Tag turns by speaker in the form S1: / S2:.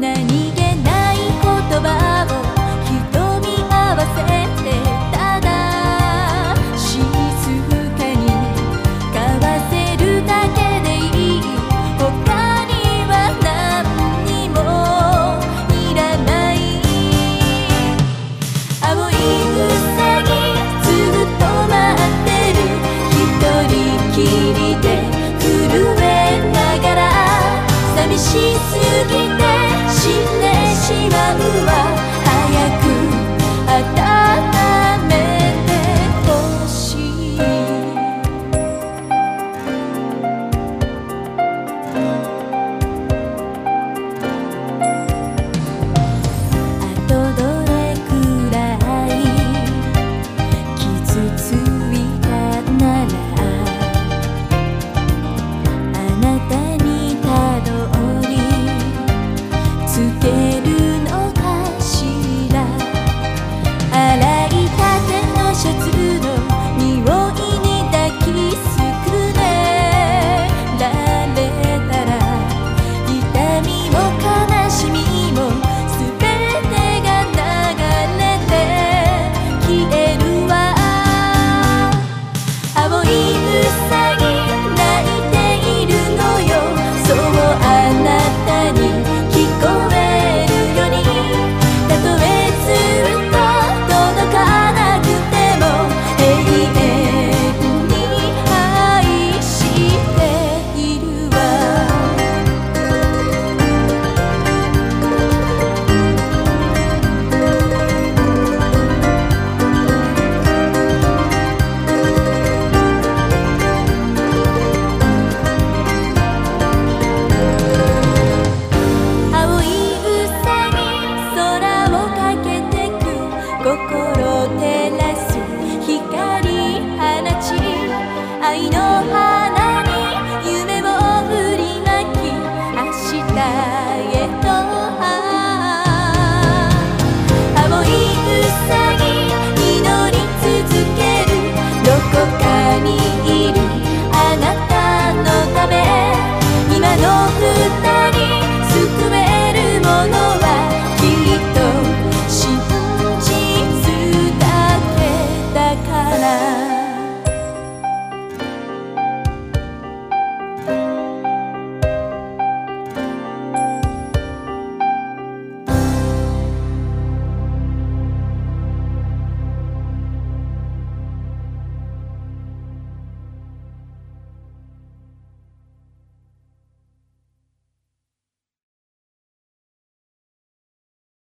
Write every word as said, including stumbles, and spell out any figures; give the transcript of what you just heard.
S1: 何気ない言葉を瞳合わせてただ静かに交わせるだけでいい。他には何にもいらない。青いうさぎずっと待ってる。一人きりで震えながら寂しすぎて死んでしまうわ。早く温めてほしい。あとどれくらい傷ついたならあなたにたどりつけるのかしら。洗いたてのシャツの匂いに抱きすくねられたら痛みも悲しみもすべてが流れて消えるわ。青いうさぎ泣いているのよ。そうあなたに聞こえるように。たとえずっと届かなくても永遠に愛しているわ。青いうさぎ空をかけてく。心照らす光放ち愛の花に夢を振りまき明日